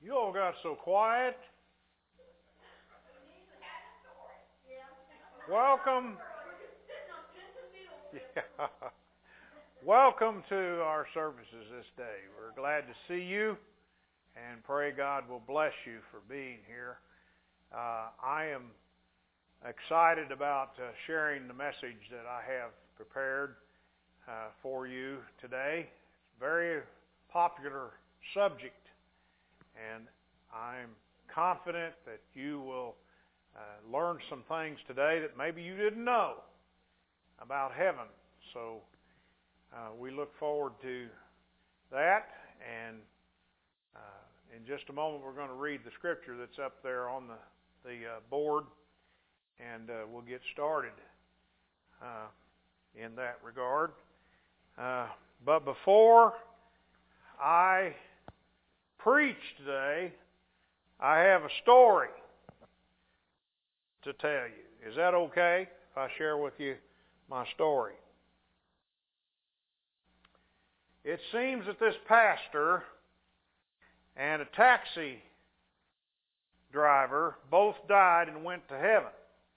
You all got so quiet. Welcome. Yeah. Welcome to our services this day. We're glad to see you and pray God will bless you for being here. I am excited about sharing the message that I have prepared for you today. It's a very popular subject, and I'm confident that you will learn some things today that maybe you didn't know about heaven. So we look forward to that, and in just a moment we're going to read the scripture that's up there on the board, and we'll get started in that regard. But before I preach today, I have a story to tell you. Is that okay if I share with you my story? It seems that this pastor and a taxi driver both died and went to heaven.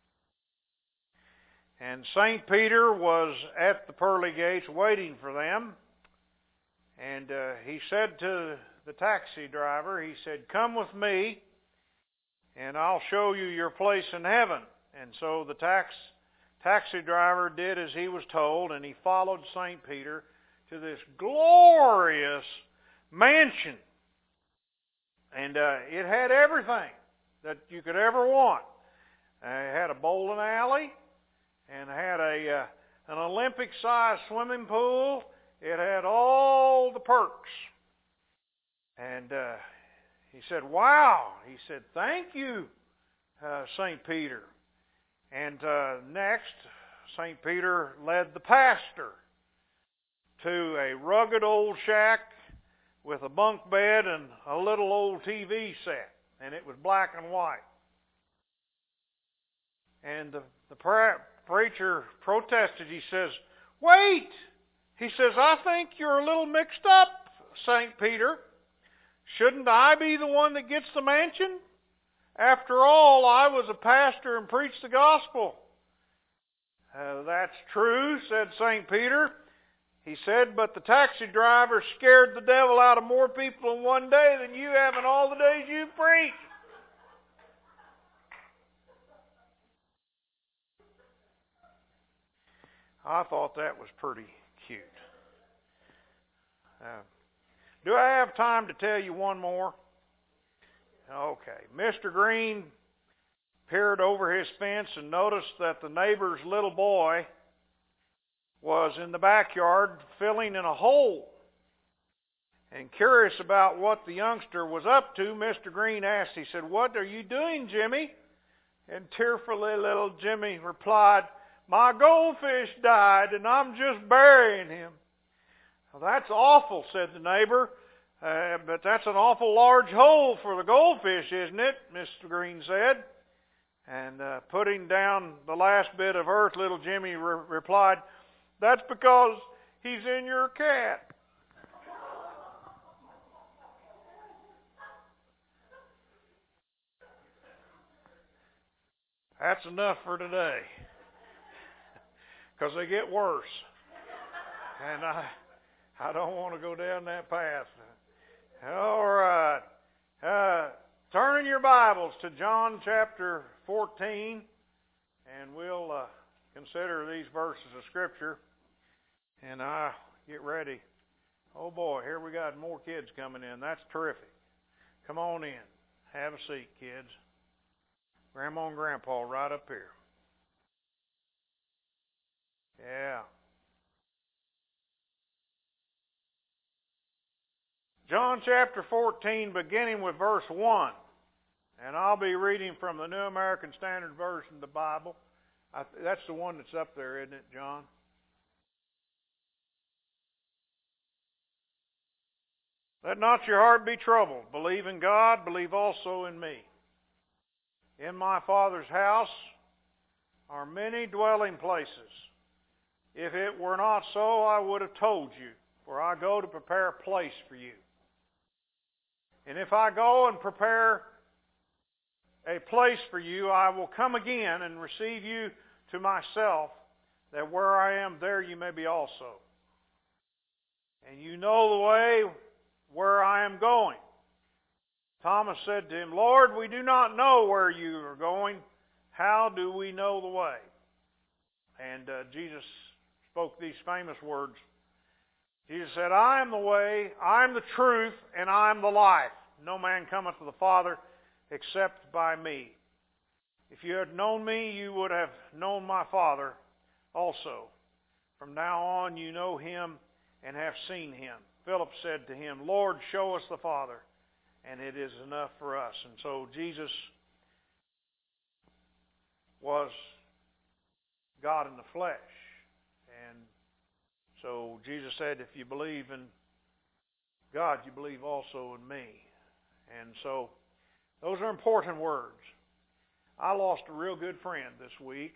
And St. Peter was at the pearly gates waiting for them. And he said to the taxi driver, he said, "Come with me and I'll show you your place in heaven." And so the taxi driver did as he was told, and he followed St. Peter to this glorious mansion. And it had everything that you could ever want. It had a bowling alley, and had an Olympic-sized swimming pool. It had all the perks. And he said, "Wow." He said, "Thank you, St. Peter." And next, St. Peter led the pastor to a rugged old shack with a bunk bed and a little old TV set. And it was black and white. And the preacher protested. He says, "Wait!" He says, "I think you're a little mixed up, St. Peter. Shouldn't I be the one that gets the mansion? After all, I was a pastor and preached the gospel." "That's true," said St. Peter. He said, "but the taxi driver scared the devil out of more people in one day than you have in all the days you preached." I thought that was pretty cute. Do I have time to tell you one more? Okay. Mr. Green peered over his fence and noticed that the neighbor's little boy was in the backyard filling in a hole. And curious about what the youngster was up to, Mr. Green asked, he said, "What are you doing, Jimmy?" And tearfully little Jimmy replied, "My goldfish died and I'm just burying him." "Well, that's awful," said the neighbor. "But that's an awful large hole for the goldfish, isn't it?" Mr. Green said. And putting down the last bit of earth, little Jimmy replied, "That's because he's in your cat." That's enough for today, because they get worse. And I don't want to go down that path. All right. Turn in your Bibles to John chapter 14, and we'll consider these verses of Scripture. And I get ready. Oh boy, here we got more kids coming in. That's terrific. Come on in. Have a seat, kids. Grandma and Grandpa right up here. Yeah. John chapter 14, beginning with verse 1. And I'll be reading from the New American Standard Version of the Bible. That's the one that's up there, isn't it, John? "Let not your heart be troubled. Believe in God, believe also in me. In my Father's house are many dwelling places. If it were not so, I would have told you, for I go to prepare a place for you. And if I go and prepare a place for you, I will come again and receive you to myself, that where I am, there you may be also. And you know the way where I am going. Thomas said to him, Lord, we do not know where you are going. How do we know the way? And Jesus spoke these famous words. Jesus said, I am the way, I am the truth, and I am the life. No man cometh to the Father except by me. If you had known me, you would have known my Father also. From now on you know him and have seen him. Philip said to him, Lord, show us the Father, and it is enough for us. And so Jesus was God in the flesh. And so Jesus said, if you believe in God, you believe also in me. And so those are important words. I lost a real good friend this week.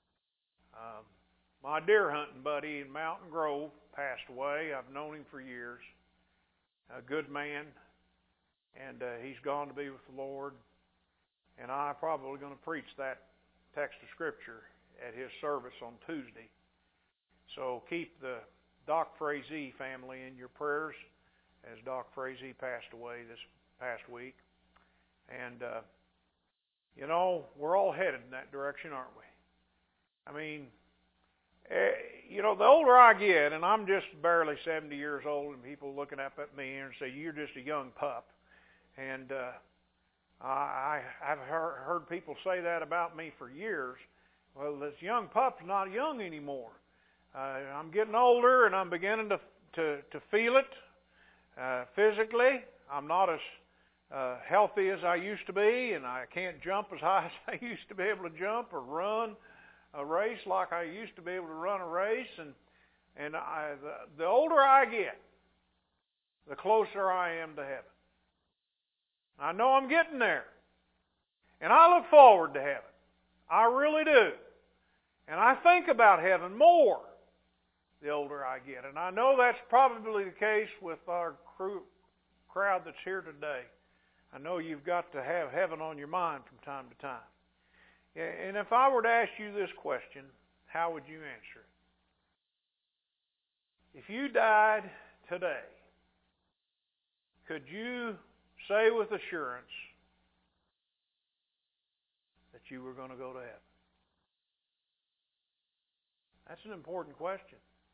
My deer hunting buddy in Mountain Grove passed away. I've known him for years. A good man. And he's gone to be with the Lord. And I'm probably going to preach that text of Scripture at his service on Tuesday. So keep the Doc Frazee family in your prayers, as Doc Frazee passed away this past week. And, you know, we're all headed in that direction, aren't we? I mean, you know, the older I get, and I'm just barely 70 years old, and people looking up at me and say, you're just a young pup. And I've heard people say that about me for years. Well, this young pup's not young anymore. I'm getting older, and I'm beginning to feel it physically. I'm not as healthy as I used to be, and I can't jump as high as I used to be able to jump or run a race like I used to be able to run a race. And the older I get, the closer I am to heaven. I know I'm getting there. And I look forward to heaven. I really do. And I think about heaven more the older I get. And I know that's probably the case with our crowd that's here today. I know you've got to have heaven on your mind from time to time. And if I were to ask you this question, how would you answer it? If you died today, could you say with assurance that you were going to go to heaven? That's an important question.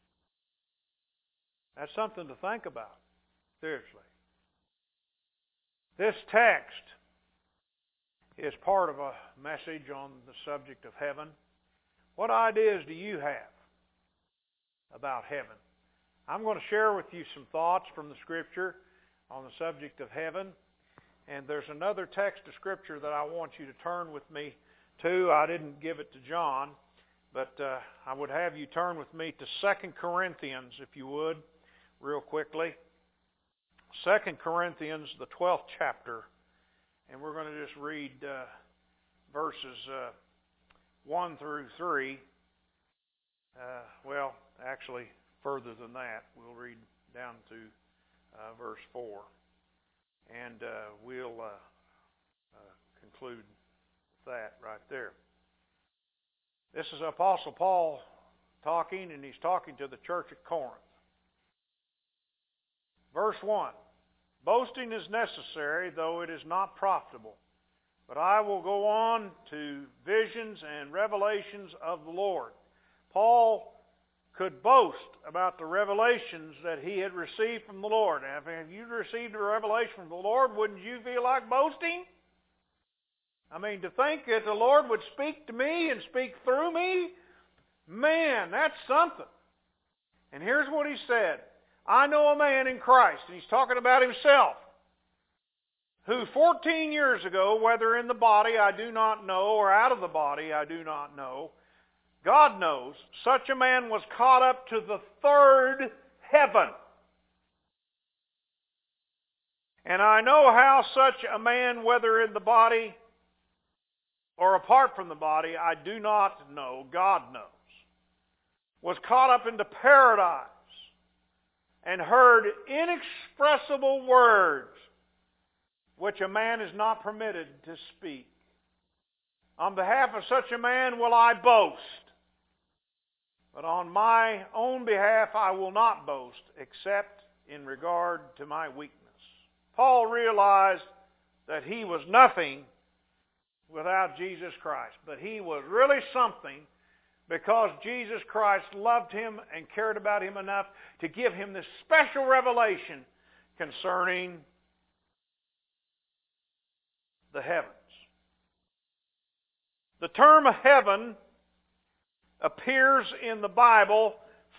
That's something to think about, seriously. This text is part of a message on the subject of heaven. What ideas do you have about heaven? I'm going to share with you some thoughts from the Scripture on the subject of heaven. And there's another text of Scripture that I want you to turn with me to. I didn't give it to John, but I would have you turn with me to 2 Corinthians, if you would, real quickly. 2 Corinthians, the 12th chapter. And we're going to just read verses 1 through 3. Well, actually, further than that. We'll read down to verse 4. And we'll conclude that right there. This is Apostle Paul talking, and he's talking to the church at Corinth. Verse 1. Boasting is necessary, though it is not profitable. But I will go on to visions and revelations of the Lord. Paul could boast about the revelations that he had received from the Lord. And if you received a revelation from the Lord, wouldn't you feel like boasting? I mean, to think that the Lord would speak to me and speak through me, man, that's something. And here's what he said. I know a man in Christ, and he's talking about himself, who 14 years ago, whether in the body I do not know, or out of the body I do not know, God knows, such a man was caught up to the third heaven. And I know how such a man, whether in the body or apart from the body, I do not know, God knows, was caught up into paradise and heard inexpressible words which a man is not permitted to speak. On behalf of such a man will I boast, but on my own behalf I will not boast, except in regard to my weakness. Paul realized that he was nothing without Jesus Christ, but he was really something because Jesus Christ loved him and cared about him enough to give him this special revelation concerning the heavens. The term heaven appears in the Bible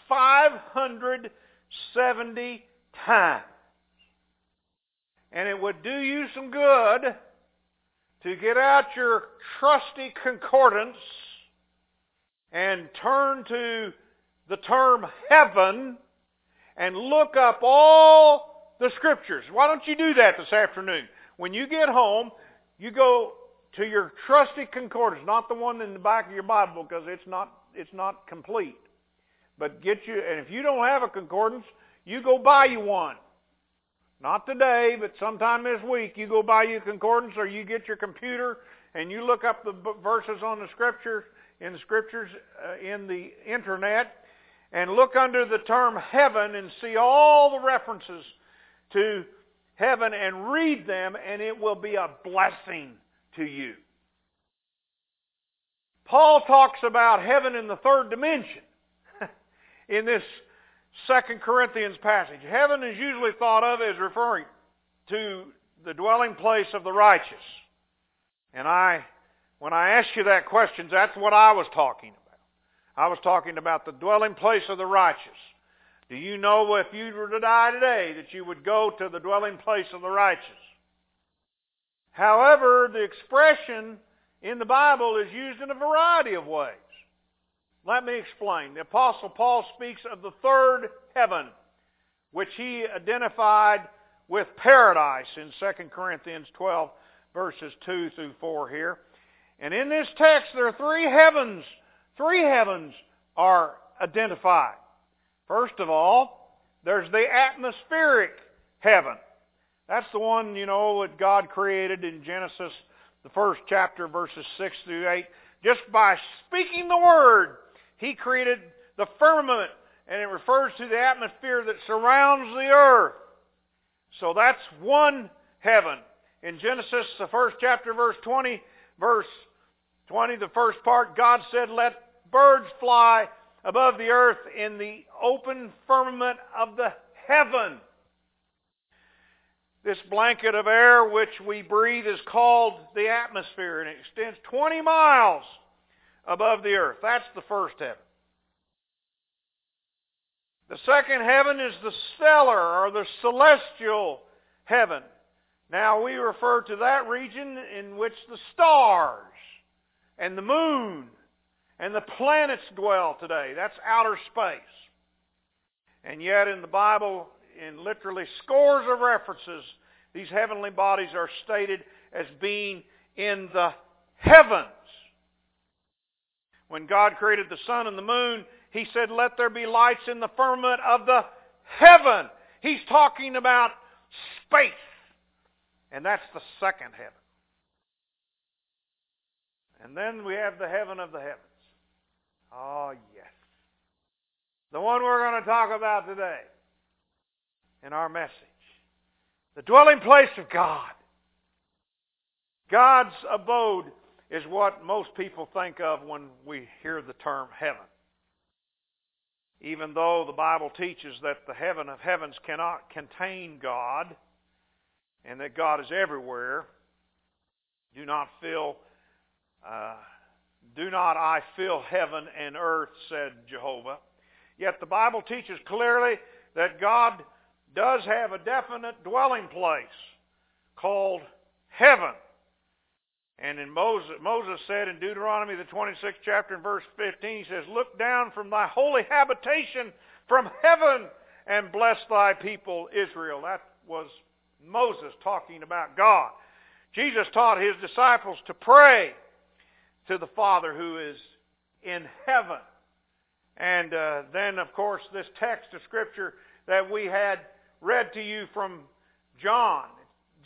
570 times. And it would do you some good to get out your trusty concordance and turn to the term heaven and look up all the Scriptures. Why don't you do that this afternoon? When you get home, you go to your trusty concordance, not the one in the back of your Bible because it's not complete. But get you, and if you don't have a concordance, you go buy you one. Not today, but sometime this week, you go buy you a concordance, or you get your computer and you look up the verses on the Scriptures in the internet, and look under the term heaven and see all the references to heaven and read them, and it will be a blessing to you. Paul talks about heaven in the third dimension in this 2 Corinthians passage. Heaven is usually thought of as referring to the dwelling place of the righteous. And when I asked you that question, that's what I was talking about. I was talking about the dwelling place of the righteous. Do you know if you were to die today that you would go to the dwelling place of the righteous? However, the expression in the Bible is used in a variety of ways. Let me explain. The Apostle Paul speaks of the third heaven, which he identified with paradise in 2 Corinthians 12, verses 2 through 4 here. And in this text, there are three heavens. Three heavens are identified. First of all, there's the atmospheric heaven. That's the one, that God created in Genesis, the first chapter, verses 6 through 8. Just by speaking the Word, He created the firmament, and it refers to the atmosphere that surrounds the earth. So that's one heaven. In Genesis, the first chapter, verse 20, the first part, God said, "Let birds fly above the earth in the open firmament of the heaven." This blanket of air which we breathe is called the atmosphere, and it extends 20 miles above the earth. That's the first heaven. The second heaven is the stellar or the celestial heaven. Now we refer to that region in which the stars and the moon and the planets dwell today. That's outer space. And yet in the Bible, in literally scores of references, these heavenly bodies are stated as being in the heavens. When God created the sun and the moon, He said, "Let there be lights in the firmament of the heaven." He's talking about space. And that's the second heaven. And then we have the heaven of the heavens. Oh, yes. The one we're going to talk about today in our message. The dwelling place of God. God's abode is what most people think of when we hear the term heaven. Even though the Bible teaches that the heaven of heavens cannot contain God, and that God is everywhere, do not I fill heaven and earth, said Jehovah. Yet the Bible teaches clearly that God does have a definite dwelling place called heaven. And in Moses said in Deuteronomy the 26th chapter and verse 15, he says, "Look down from thy holy habitation from heaven and bless thy people Israel." That was Moses talking about God. Jesus taught His disciples to pray to the Father who is in heaven. And then, of course, this text of Scripture that we had read to you from John.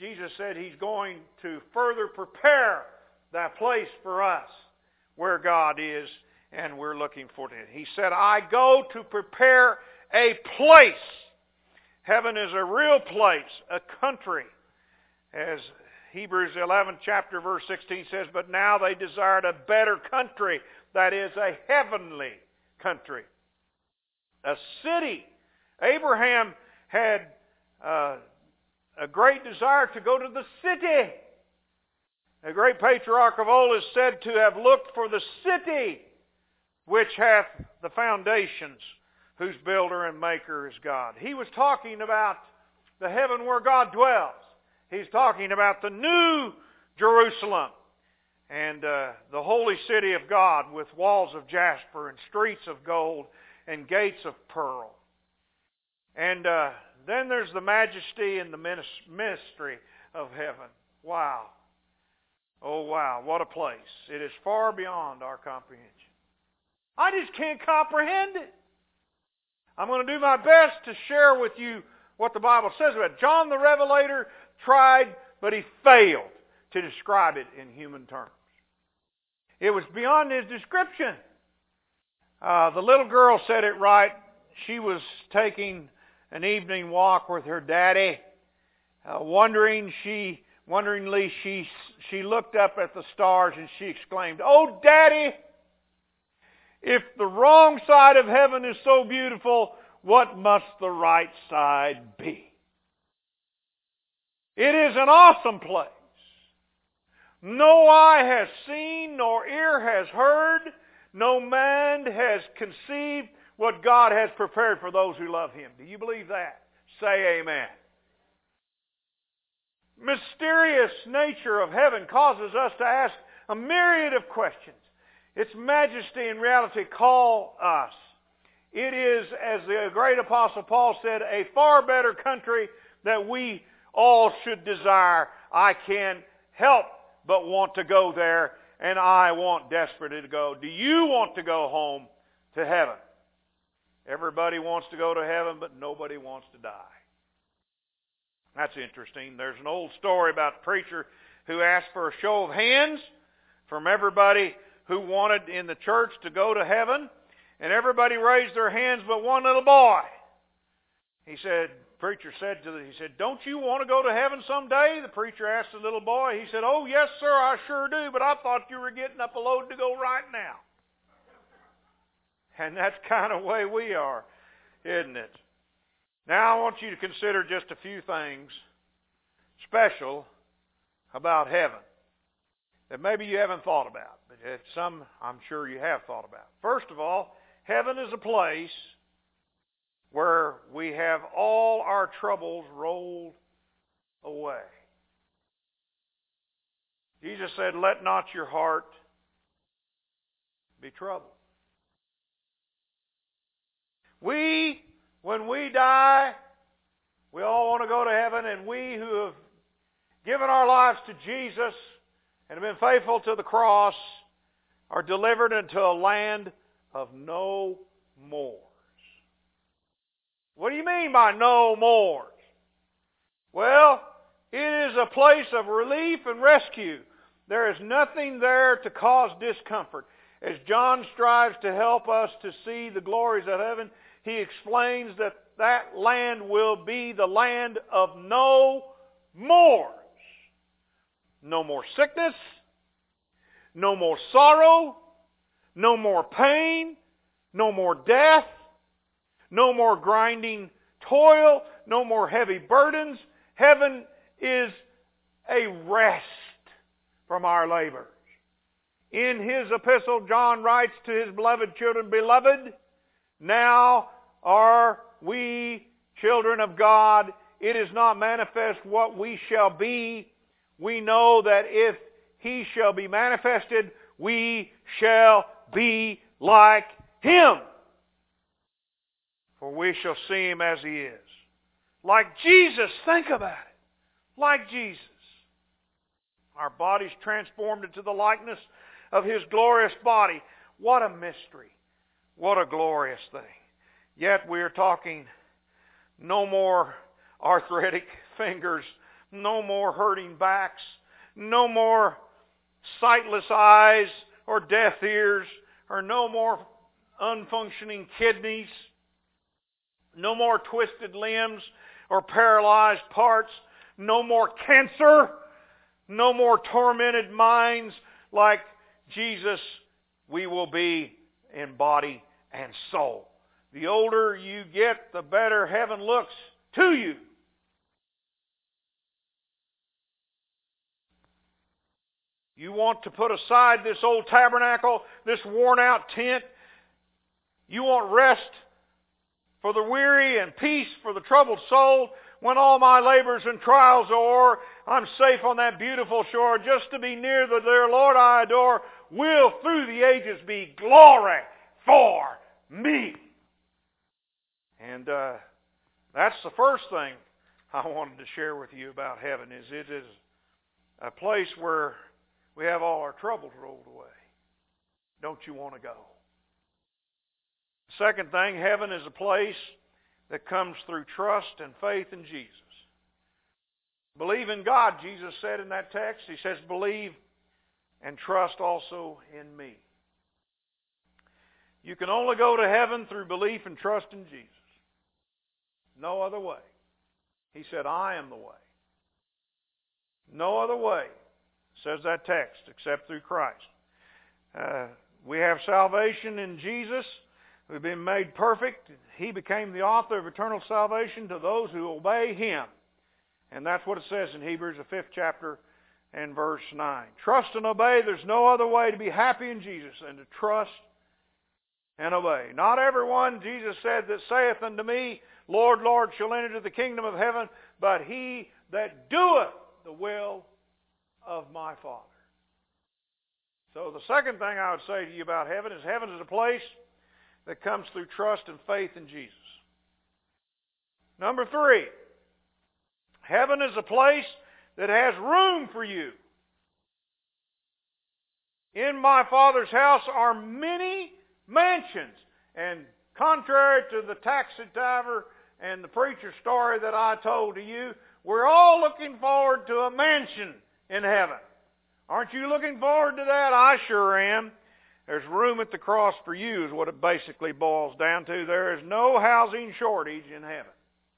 Jesus said He's going to further prepare that place for us where God is, and we're looking forward to it. He said, I go to prepare a place. Heaven is a real place, a country. As Hebrews 11 chapter verse 16 says, but now they desired a better country, that is a heavenly country. A city. Abraham had a great desire to go to the city. A great patriarch of old is said to have looked for the city which hath the foundations, whose builder and maker is God. He was talking about the heaven where God dwells. He's talking about the new Jerusalem and the holy city of God with walls of jasper and streets of gold and gates of pearl. And then there's the majesty and the mystery of heaven. Wow. Oh, wow. What a place. It is far beyond our comprehension. I just can't comprehend it. I'm going to do my best to share with you what the Bible says about it. John the Revelator tried, but he failed to describe it in human terms. It was beyond his description. The little girl said it right. She was taking an evening walk with her daddy. Wonderingly, she looked up at the stars and she exclaimed, "Oh, Daddy, if the wrong side of heaven is so beautiful, what must the right side be?" It is an awesome place. No eye has seen, nor ear has heard, no man has conceived what God has prepared for those who love Him. Do you believe that? Say amen. Mysterious nature of heaven causes us to ask a myriad of questions. Its majesty and reality call us. It is, as the great Apostle Paul said, a far better country that we all should desire. I can't help but want to go there, and I want desperately to go. Do you want to go home to heaven? Everybody wants to go to heaven, but nobody wants to die. That's interesting. There's an old story about a preacher who asked for a show of hands from everybody who wanted in the church to go to heaven, and everybody raised their hands but one little boy. Preacher said, "Don't you want to go to heaven someday?" The preacher asked the little boy. He said, "Oh, yes, sir, I sure do, but I thought you were getting up a load to go right now." And that's kind of the way we are, isn't it? Now I want you to consider just a few things special about heaven that maybe you haven't thought about, but some I'm sure you have thought about. First of all, heaven is a place where we have all our troubles rolled away. Jesus said, "Let not your heart be troubled." When we die, we all want to go to heaven, and we who have given our lives to Jesus and have been faithful to the cross are delivered into a land of no mores. What do you mean by no mores? Well, it is a place of relief and rescue. There is nothing there to cause discomfort. As John strives to help us to see the glories of heaven, he explains that that land will be the land of no mores. No more sickness, no more sorrow, no more pain, no more death, no more grinding toil, no more heavy burdens. Heaven is a rest from our labors. In his epistle, John writes to his beloved children, "Beloved, now are we children of God. It is not manifest what we shall be. We know that if He shall be manifested, we shall be like Him. For we shall see Him as He is." Like Jesus, think about it. Like Jesus. Our bodies transformed into the likeness of His glorious body. What a mystery. What a glorious thing. Yet we are talking no more arthritic fingers, no more hurting backs, no more sightless eyes or deaf ears, or no more unfunctioning kidneys, no more twisted limbs or paralyzed parts, no more cancer, no more tormented minds. Like Jesus, we will be in body and soul. The older you get, the better heaven looks to you. You want to put aside this old tabernacle, this worn-out tent. You want rest for the weary and peace for the troubled soul. When all my labors and trials are o'er, I'm safe on that beautiful shore. Just to be near the dear Lord I adore will through the ages be glory for me. And that's the first thing I wanted to share with you about heaven, is it is a place where we have all our troubles rolled away. Don't you want to go? Second thing, heaven is a place that comes through trust and faith in Jesus. Believe in God, Jesus said in that text. He says, believe and trust also in me. You can only go to heaven through belief and trust in Jesus. No other way. He said, I am the way. No other way, says that text, except through Christ. We have salvation in Jesus. We've been made perfect. He became the author of eternal salvation to those who obey Him. And that's what it says in Hebrews, the 5th chapter and verse 9. Trust and obey. There's no other way to be happy in Jesus than to trust and obey. Not everyone, Jesus said, that saith unto me, Lord, Lord, shall enter into the kingdom of heaven, but he that doeth the will of my Father. So the second thing I would say to you about heaven is a place that comes through trust and faith in Jesus. Number 3, heaven is a place that has room for you. In my Father's house are many mansions. And contrary to the taxi driver and the preacher story that I told to you, we're all looking forward to a mansion in heaven. Aren't you looking forward to that? I sure am. There's room at the cross for you is what it basically boils down to. There is no housing shortage in heaven.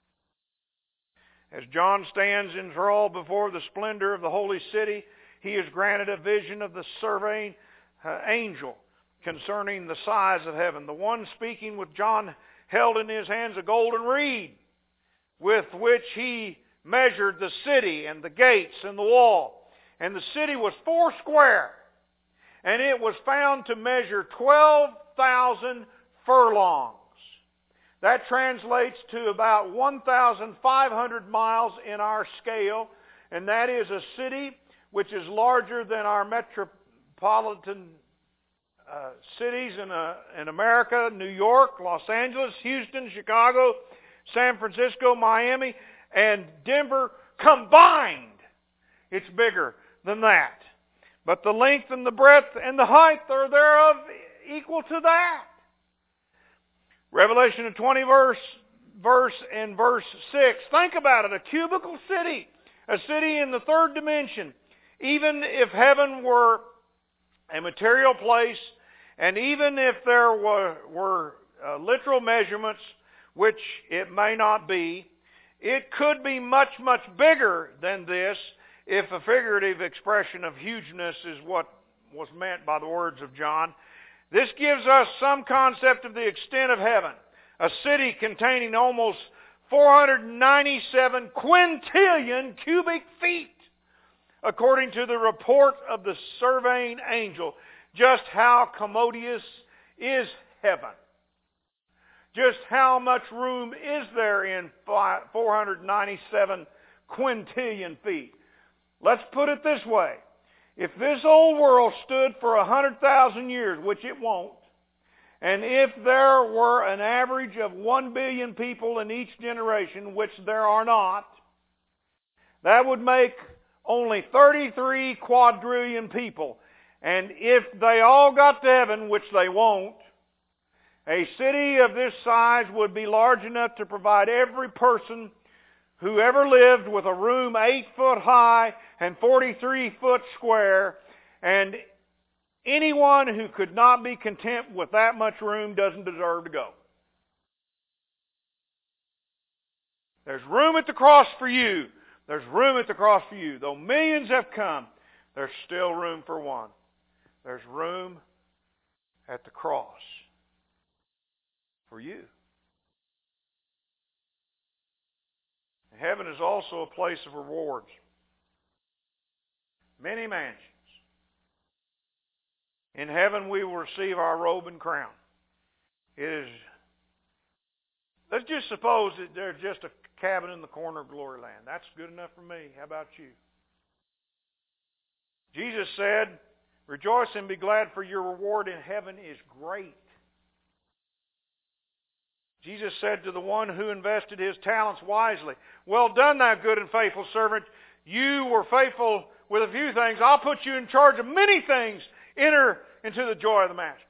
As John stands enthralled before the splendor of the holy city, he is granted a vision of the surveying angel concerning the size of heaven. The one speaking with John held in his hands a golden reed with which he measured the city and the gates and the wall. And the city was 4 square, and it was found to measure 12,000 furlongs. That translates to about 1,500 miles in our scale, and that is a city which is larger than our metropolitan cities in America: New York, Los Angeles, Houston, Chicago, San Francisco, Miami, and Denver combined. It's bigger than that. But the length and the breadth and the height are thereof equal to that. Revelation 20 verse 6. Think about it. A cubical city. A city in the third dimension. Even if heaven were a material place, and even if there were literal measurements, which it may not be, it could be much, much bigger than this if a figurative expression of hugeness is what was meant by the words of John. This gives us some concept of the extent of heaven. A city containing almost 497 quintillion cubic feet, according to the report of the surveying angel. Just how commodious is heaven? Just how much room is there in 497 quintillion feet? Let's put it this way. If this old world stood for 100,000 years, which it won't, and if there were an average of 1 billion people in each generation, which there are not, that would make only 33 quadrillion people. And if they all got to heaven, which they won't, a city of this size would be large enough to provide every person who ever lived with a room 8 foot high and 43 foot square, and anyone who could not be content with that much room doesn't deserve to go. There's room at the cross for you. There's room at the cross for you. Though millions have come, there's still room for one. There's room at the cross for you. Heaven is also a place of rewards. Many mansions. In heaven we will receive our robe and crown. Let's just suppose that there's just a cabin in the corner of glory land. That's good enough for me. How about you? Jesus said, rejoice and be glad, for your reward in heaven is great. Jesus said to the one who invested his talents wisely, well done, thou good and faithful servant. You were faithful with a few things. I'll put you in charge of many things. Enter into the joy of the Master.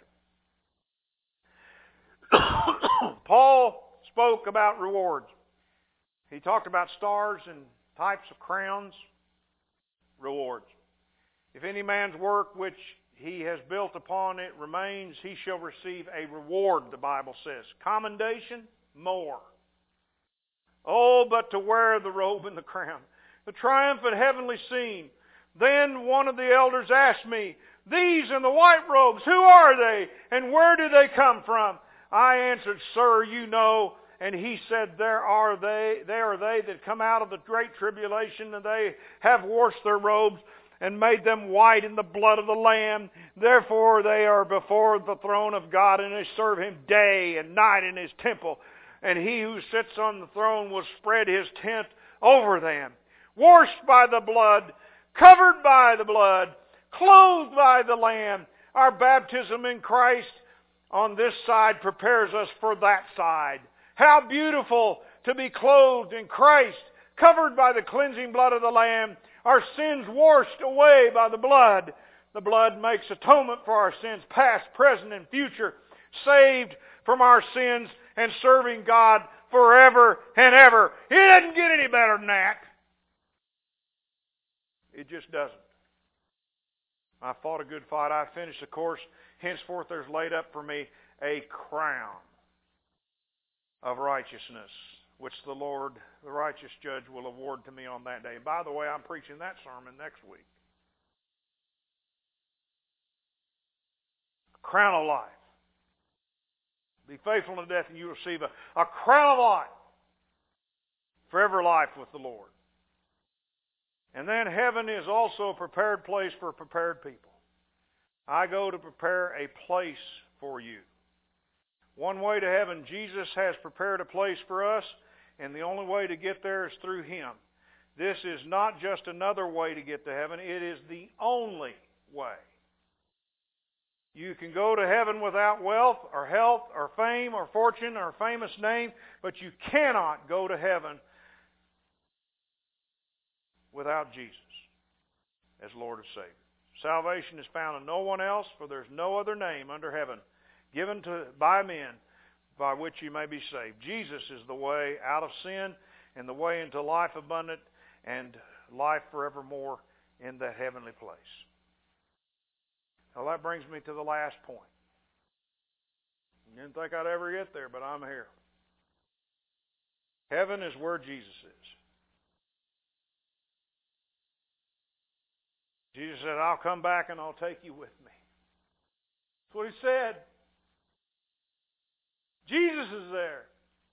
Paul spoke about rewards. He talked about stars and types of crowns, rewards. If any man's work which he has built upon it remains, he shall receive a reward, the Bible says. Commendation, more. Oh, but to wear the robe and the crown. The triumphant heavenly scene. Then one of the elders asked me, these in the white robes, who are they, and where do they come from? I answered, sir, you know. And he said, they are they that come out of the great tribulation, and they have washed their robes and made them white in the blood of the Lamb. Therefore they are before the throne of God, and they serve Him day and night in His temple. And He who sits on the throne will spread His tent over them. Washed by the blood, covered by the blood, clothed by the Lamb. Our baptism in Christ on this side prepares us for that side. How beautiful to be clothed in Christ, covered by the cleansing blood of the Lamb, our sins washed away by the blood. The blood makes atonement for our sins, past, present, and future, saved from our sins and serving God forever and ever. It doesn't get any better than that. It just doesn't. I fought a good fight. I finished the course. Henceforth there's laid up for me a crown of righteousness, which the Lord, the righteous judge, will award to me on that day. And by the way, I'm preaching that sermon next week. A crown of life. Be faithful unto death and you will receive a crown of life. Forever life with the Lord. And then heaven is also a prepared place for a prepared people. I go to prepare a place for you. One way to heaven, Jesus has prepared a place for us, and the only way to get there is through Him. This is not just another way to get to heaven, it is the only way. You can go to heaven without wealth or health or fame or fortune or famous name, but you cannot go to heaven without Jesus as Lord and Savior. Salvation is found in no one else, for there's no other name under heaven given by men by which you may be saved. Jesus is the way out of sin and the way into life abundant and life forevermore in that heavenly place. Now that brings me to the last point. I didn't think I'd ever get there, but I'm here. Heaven is where Jesus is. Jesus said, I'll come back and I'll take you with me. That's what He said. Jesus is there.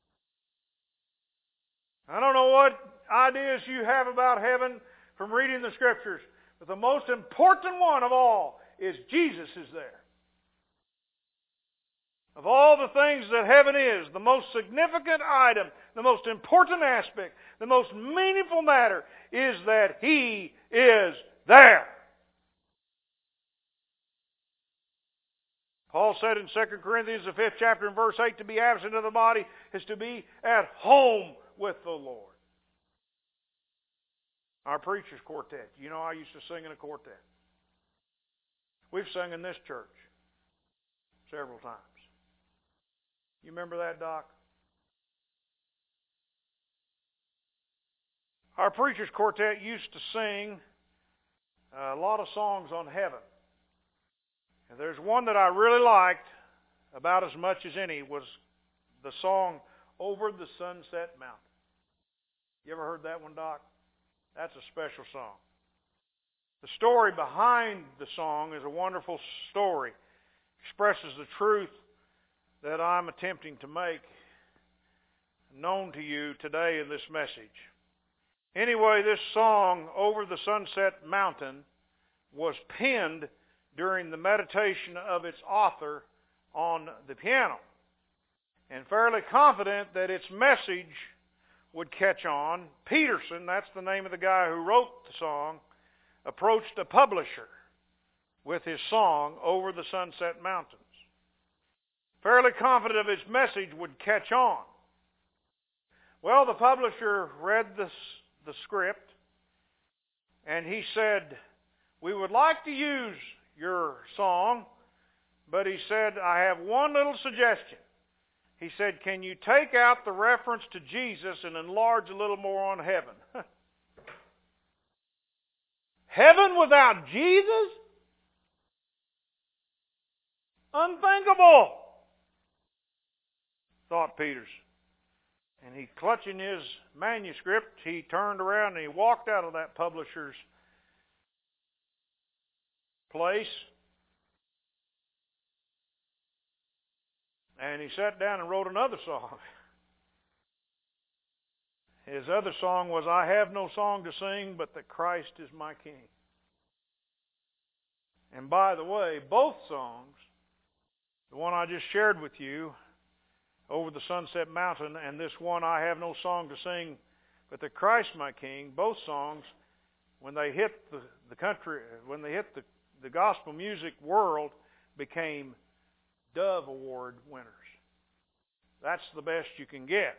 I don't know what ideas you have about heaven from reading the Scriptures, but the most important one of all is Jesus is there. Of all the things that heaven is, the most significant item, the most important aspect, the most meaningful matter is that He is there. Paul said in 2 Corinthians, the 5th chapter and verse 8, to be absent of the body is to be at home with the Lord. Our preacher's quartet. You know, I used to sing in a quartet. We've sung in this church several times. You remember that, Doc? Our preachers quartet used to sing a lot of songs on heaven. And there's one that I really liked about as much as any was the song Over the Sunset Mountain. You ever heard that one, Doc? That's a special song. The story behind the song is a wonderful story. Expresses the truth that I'm attempting to make known to you today in this message. Anyway, this song, Over the Sunset Mountain, was penned during the meditation of its author on the piano. And fairly confident that its message would catch on, Peterson, that's the name of the guy who wrote the song, approached a publisher with his song, Over the Sunset Mountains. Fairly confident of his message would catch on. Well, the publisher read the script, and he said, we would like to use your song, but he said, I have one little suggestion. He said, can you take out the reference to Jesus and enlarge a little more on heaven? Heaven without Jesus? Unthinkable, thought Peterson. And he, clutching his manuscript, he turned around and he walked out of that publisher's place. And he sat down and wrote another song. His other song was, I have no song to sing but that Christ is my King. And by the way, both songs, the one I just shared with you, Over the Sunset Mountain, and this one, I have no song to sing but that Christ my King, both songs, when they hit the country, when they hit the gospel music world, became Dove Award winners. That's the best you can get.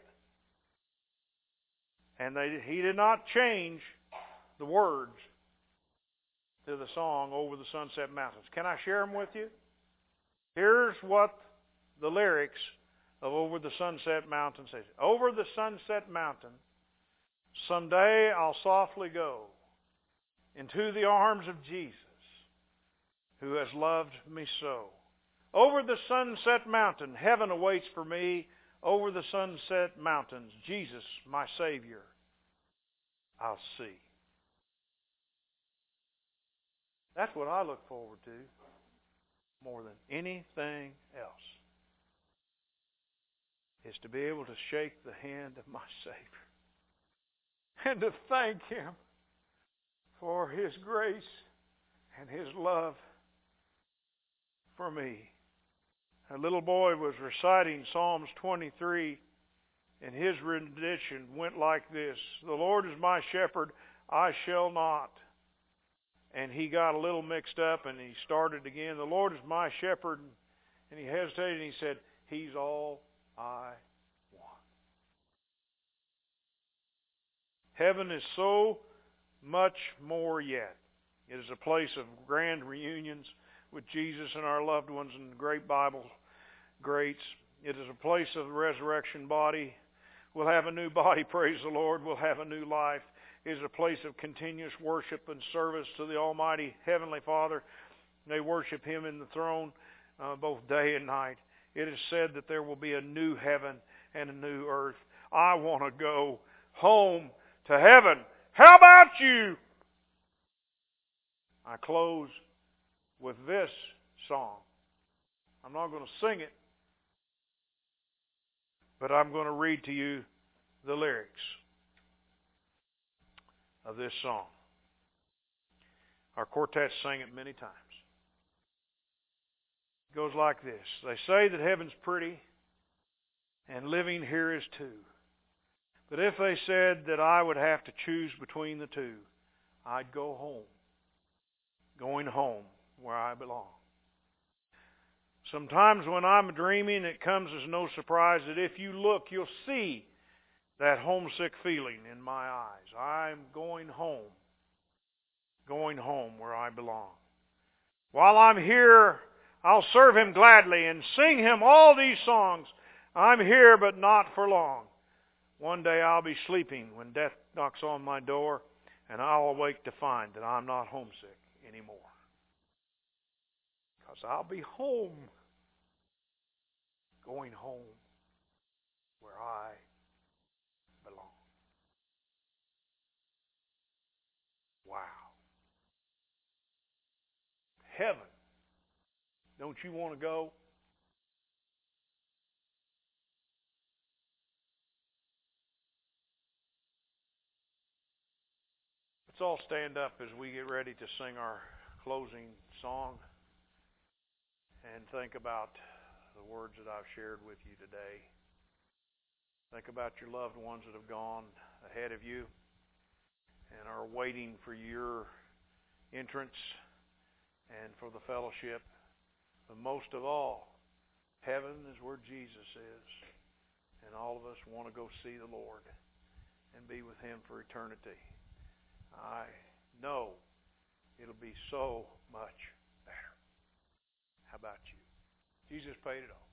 And he did not change the words to the song Over the Sunset Mountains. Can I share them with you? Here's what the lyrics of Over the Sunset Mountain says. Over the sunset mountain, someday I'll softly go into the arms of Jesus, who has loved me so. Over the sunset mountain, heaven awaits for me. Over the sunset mountains, Jesus, my Savior, I'll see. That's what I look forward to more than anything else, is to be able to shake the hand of my Savior and to thank Him for His grace and His love for me. A little boy was reciting Psalms 23, and his rendition went like this. The Lord is my shepherd, I shall not. And he got a little mixed up, and he started again. The Lord is my shepherd. And he hesitated, and he said, He's all I want. Heaven is so much more yet. It is a place of grand reunions with Jesus and our loved ones and great Bible greats. It is a place of the resurrection body. We'll have a new body, praise the Lord. We'll have a new life. It is a place of continuous worship and service to the Almighty Heavenly Father. They worship Him in the throne both day and night. It is said that there will be a new heaven and a new earth. I want to go home to heaven. How about you? I close with this song. I'm not going to sing it, but I'm going to read to you the lyrics of this song. Our quartet sang it many times. It goes like this. They say that heaven's pretty and living here is too. But if they said that I would have to choose between the two, I'd go home. Going home where I belong. Sometimes when I'm dreaming, it comes as no surprise that if you look, you'll see that homesick feeling in my eyes. I'm going home where I belong. While I'm here, I'll serve Him gladly and sing Him all these songs. I'm here, but not for long. One day I'll be sleeping when death knocks on my door, and I'll awake to find that I'm not homesick anymore. Because I'll be home, going home where I belong. Wow. Heaven. Don't you want to go? Let's all stand up as we get ready to sing our closing song and think about the words that I've shared with you today. Think about your loved ones that have gone ahead of you and are waiting for your entrance and for the fellowship. But most of all, heaven is where Jesus is. And all of us want to go see the Lord and be with Him for eternity. I know it'll be so much better. How about you? Jesus paid it all.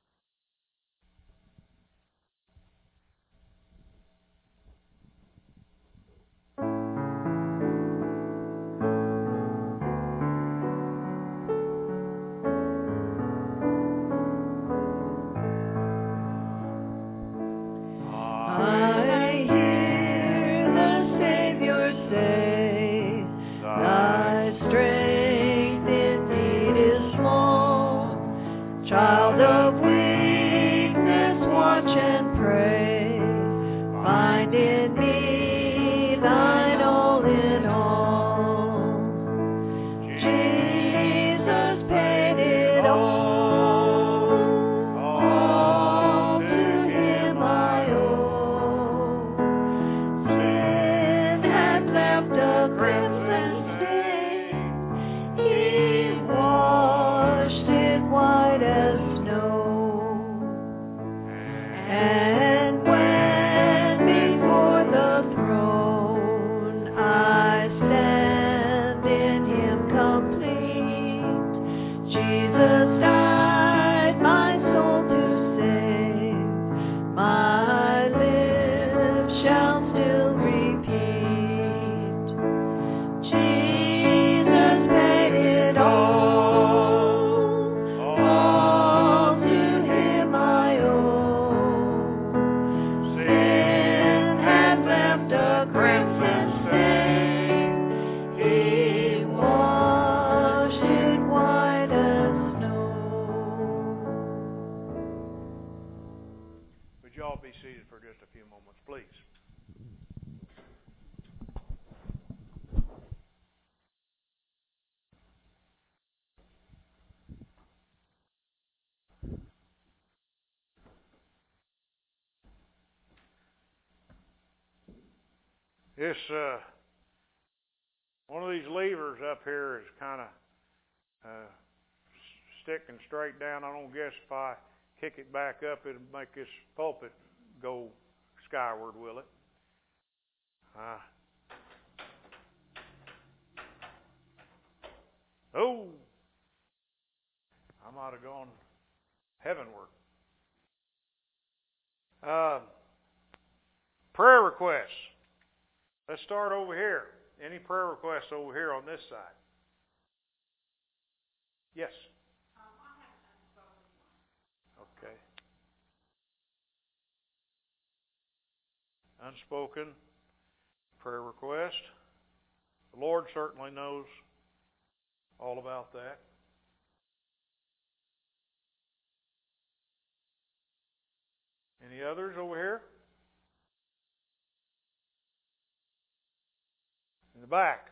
This one of these levers up here is kind of sticking straight down. I don't guess if I kick it back up, it'll make this pulpit go skyward, will it? Oh, I might have gone heavenward. Prayer requests. Let's start over here. Any prayer requests over here on this side? Yes. Okay. Unspoken prayer request. The Lord certainly knows all about that. Any others over here? In the back.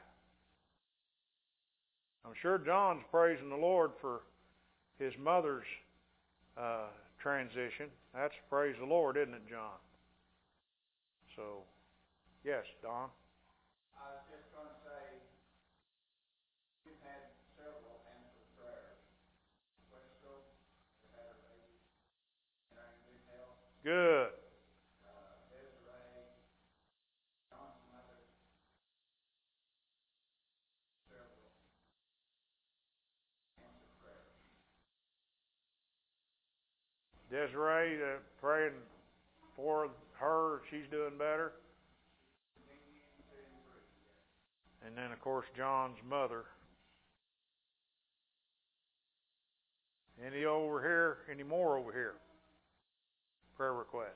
I'm sure John's praising the Lord for his mother's transition. That's praise the Lord, isn't it, John? So, yes, Don. I was just going to say, we've had several answered prayers. Wesco has had her baby in our good health. Good. Desiree, John's mother, several answered prayers. Desiree, praying for her, she's doing better. And then, of course, John's mother. Any more over here? Prayer requests.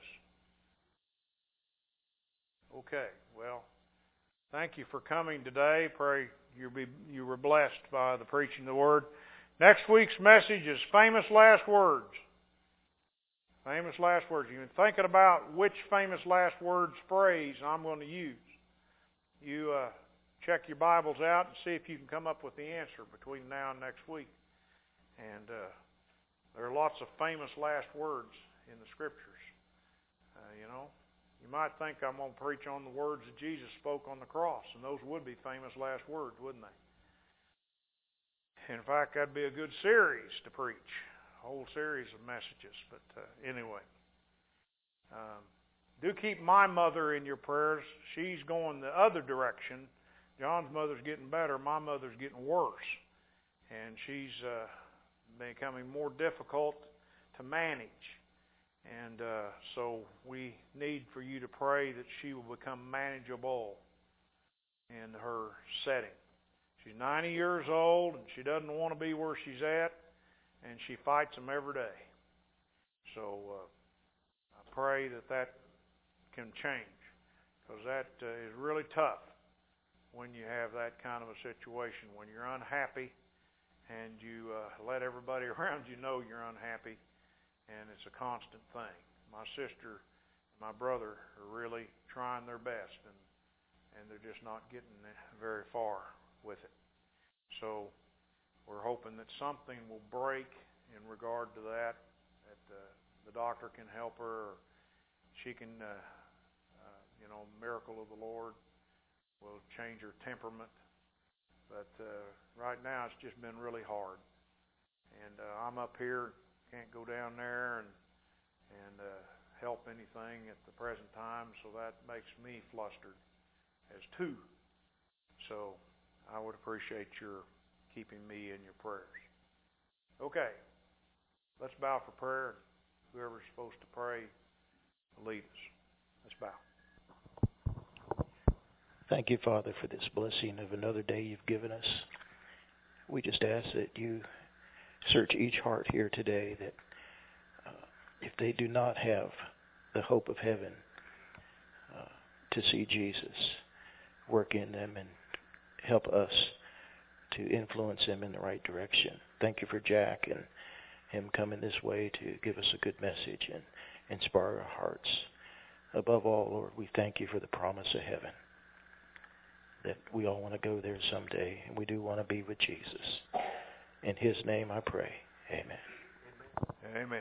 Okay, well, thank you for coming today. Pray you were blessed by the preaching of the Word. Next week's message is famous last words. Famous last words. You've been thinking about which famous last words phrase I'm going to use. You check your Bibles out and see if you can come up with the answer between now and next week. And there are lots of famous last words in the Scriptures. You might think I'm going to preach on the words that Jesus spoke on the cross, and those would be famous last words, wouldn't they? In fact, that'd be a good series to preach, a whole series of messages. But anyway, do keep my mother in your prayers. She's going the other direction. John's mother's getting better. My mother's getting worse. And she's becoming more difficult to manage. And so we need for you to pray that she will become manageable in her setting. She's 90 years old, and she doesn't want to be where she's at, and she fights them every day. So I pray that can change, because that is really tough when you have that kind of a situation, when you're unhappy and you let everybody around you know you're unhappy. And it's a constant thing. My sister and my brother are really trying their best, and they're just not getting very far with it. So we're hoping that something will break in regard to that the doctor can help her, or she can, miracle of the Lord will change her temperament. But right now it's just been really hard. And I'm up here. Can't go down there and help anything at the present time, so that makes me flustered as too. So I would appreciate your keeping me in your prayers. Okay, let's bow for prayer. Whoever's supposed to pray, lead us. Let's bow. Thank you, Father, for this blessing of another day you've given us. We just ask that you search each heart here today, that if they do not have the hope of heaven, to see Jesus work in them and help us to influence them in the right direction. Thank you for Jack and him coming this way to give us a good message and inspire our hearts. Above all, Lord, we thank you for the promise of heaven, that we all want to go there someday, and we do want to be with Jesus. In His name I pray. Amen. Amen.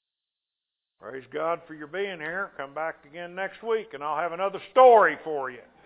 Praise God for your being here. Come back again next week, and I'll have another story for you.